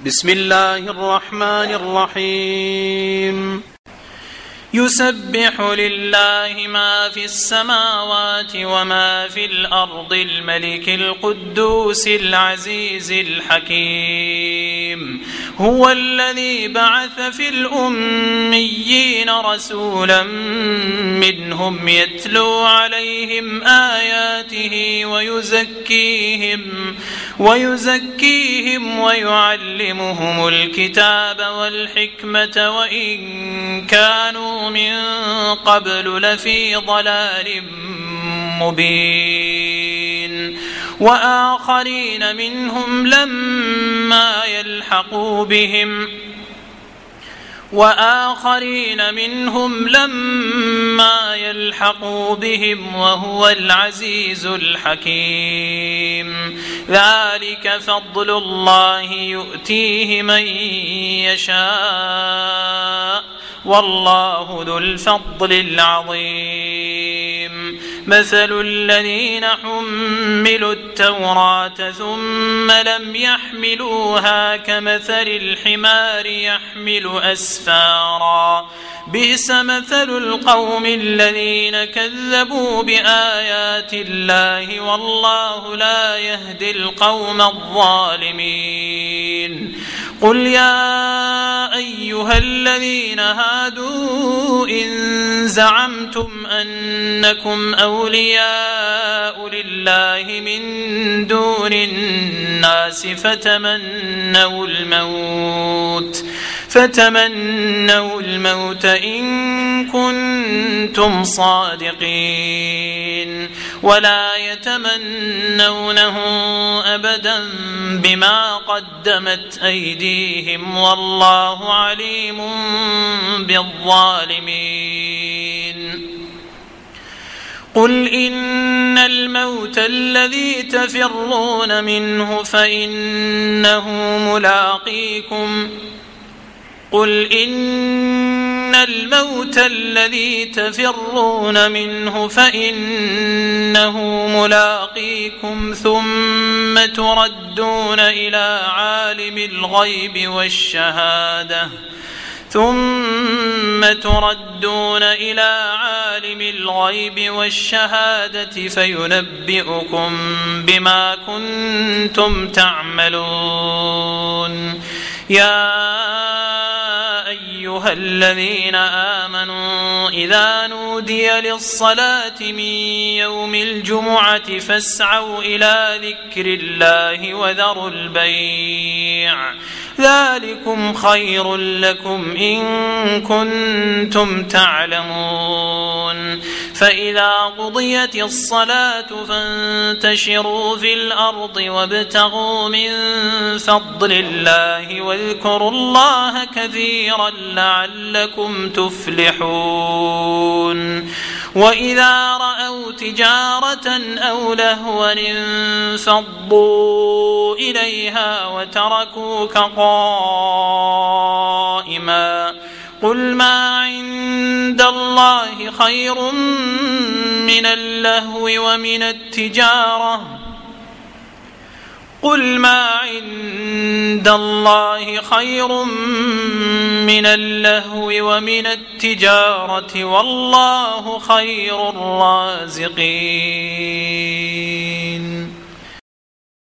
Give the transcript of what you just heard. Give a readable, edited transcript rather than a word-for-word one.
بسم الله الرحمن الرحيم يسبح لله ما في السماوات وما في الأرض الملك القدوس العزيز الحكيم هو الذي بعث في الأميين رسولا منهم يتلو عليهم آياته ويزكيهم ويعلمهم الكتاب والحكمة وإن كانوا من قبل لفي ضلال مبين وآخرين منهم لما يلحقوا بهم وهو العزيز الحكيم ذلك فضل الله يؤتيه من يشاء والله ذو الفضل العظيم مثل الذين حملوا التوراة ثم لم يحملوها كمثل الحمار يحمل أسفارا بئس مثل القوم الذين كذبوا بآيات الله والله لا يهدي القوم الظالمين قل يا أيها الذين هادوا إن زعمتم أنكم أولياء لله من دون الناس فتمنوا الموت إن كنتم صادقين ولا يتمنونه أبدا بما قدمت أيديهم والله عليم بالظالمين قل إن الموت الذي تفرون منه فإنه ملاقيكم ثم تردون إلى عالم الغيب والشهادة فينبئكم بما كنتم تعملون يا أيها الذين آمنوا إذا نودي للصلاة من يوم الجمعة فاسعوا إلى ذكر الله وذروا البيع ذلكم خير لكم إن كنتم تعلمون فإذا قضيت الصلاة فانتشروا في الأرض وابتغوا من فضل الله واذكروا الله كثيرا لعلكم تفلحون وإذا رأوا تجارة أو لهوا انفضوا إليها وتركوك قائما قل ما عند الله خير من اللهو ومن التجارة والله خير الرازقين